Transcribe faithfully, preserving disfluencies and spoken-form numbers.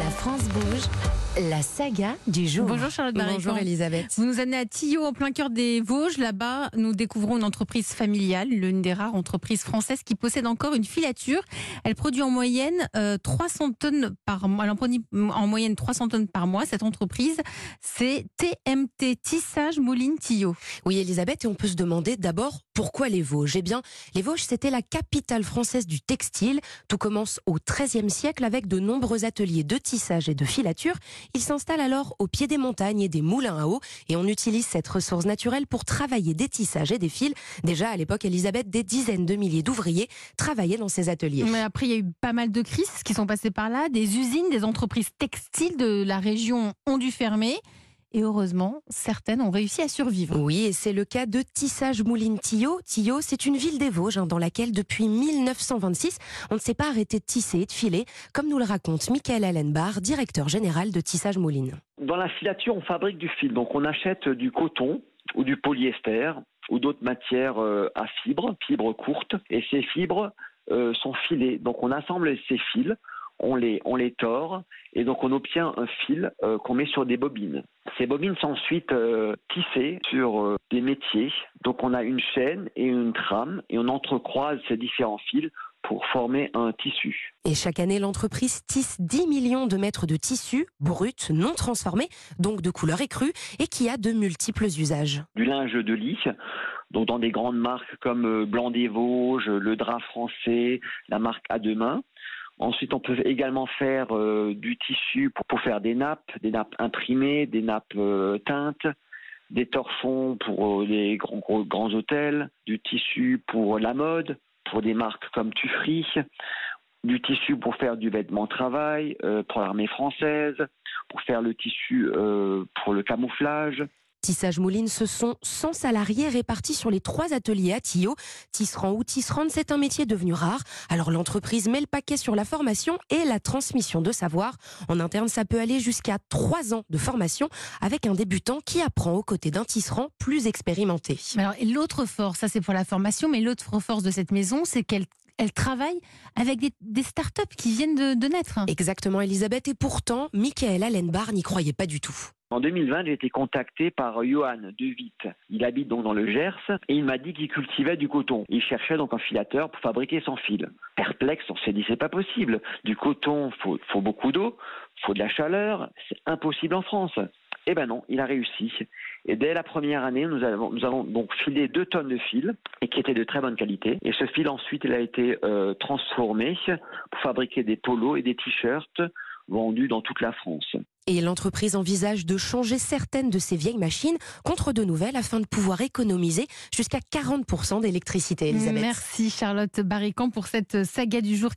France Bouge, la saga du jour. Bonjour Charlotte Barricon. Bonjour Elisabeth. Vous nous amenez à Tillot, en plein cœur des Vosges. Là-bas, nous découvrons une entreprise familiale, l'une des rares entreprises françaises qui possède encore une filature. Elle produit en moyenne euh, trois cents tonnes par mois. Elle en produit en moyenne trois cents tonnes par mois. Cette entreprise, c'est T M T Tissage Moline Tillot. Oui Elisabeth, et on peut se demander d'abord pourquoi les Vosges. Eh bien, les Vosges, c'était la capitale française du textile. Tout commence au treizième siècle avec de nombreux ateliers de tissage et de filature. Ils s'installent alors au pied des montagnes et des moulins à eau et on utilise cette ressource naturelle pour travailler des tissages et des fils. Déjà à l'époque, Elisabeth, des dizaines de milliers d'ouvriers travaillaient dans ces ateliers. Mais après, il y a eu pas mal de crises qui sont passées par là. Des usines, des entreprises textiles de la région ont dû fermer. Et heureusement, certaines ont réussi à survivre. Oui, et c'est le cas de Tissage Moline Tillot. Tillot, c'est une ville des Vosges hein, dans laquelle, depuis mille neuf cent vingt-six, on ne s'est pas arrêté de tisser et de filer, comme nous le raconte Michael Allenbar, directeur général de Tissage Moline. Dans la filature, on fabrique du fil. Donc on achète du coton ou du polyester ou d'autres matières à fibres, fibres courtes. Et ces fibres euh, sont filées. Donc on assemble ces fils. On les, on les tord et donc on obtient un fil euh, qu'on met sur des bobines. Ces bobines sont ensuite euh, tissées sur euh, des métiers. Donc on a une chaîne et une trame et on entrecroise ces différents fils pour former un tissu. Et chaque année, l'entreprise tisse dix millions de mètres de tissu brut, non transformé, donc de couleur écrue et qui a de multiples usages. Du linge de lit, donc dans des grandes marques comme Blanc des Vosges, Le Drap Français, la marque À Deux Mains. Ensuite, on peut également faire euh, du tissu pour, pour faire des nappes, des nappes imprimées, des nappes euh, teintes, des torchons pour euh, les grands, gros, grands hôtels, du tissu pour la mode, pour des marques comme Tufri, du tissu pour faire du vêtement de travail, euh, pour l'armée française, pour faire le tissu euh, pour le camouflage. Tissage Moline, ce sont cent salariés répartis sur les trois ateliers à Tillot. Tisserand ou tisserande, c'est un métier devenu rare. Alors l'entreprise met le paquet sur la formation et la transmission de savoir. En interne, ça peut aller jusqu'à trois ans de formation avec un débutant qui apprend aux côtés d'un tisserand plus expérimenté. Alors, et l'autre force, ça c'est pour la formation, mais l'autre force de cette maison, c'est qu'elle Elle travaille avec des, des startups qui viennent de, de naître. Exactement, Elisabeth. Et pourtant, Michael Allenbar n'y croyait pas du tout. En deux mille vingt, j'ai été contacté par Johan De Witt. Il habite donc dans le Gers et il m'a dit qu'il cultivait du coton. Il cherchait donc un filateur pour fabriquer son fil. Perplexe, on s'est dit c'est pas possible. Du coton, faut, faut beaucoup d'eau, faut de la chaleur, c'est impossible en France. Eh ben non, il a réussi. Et dès la première année, nous avons, nous avons donc filé deux tonnes de fil et qui étaient de très bonne qualité. Et ce fil ensuite, il a été euh, transformé pour fabriquer des polos et des t-shirts vendus dans toute la France. Et l'entreprise envisage de changer certaines de ces vieilles machines contre de nouvelles afin de pouvoir économiser jusqu'à quarante pour cent d'électricité, Elisabeth. Merci Charlotte Barricon pour cette saga du jour.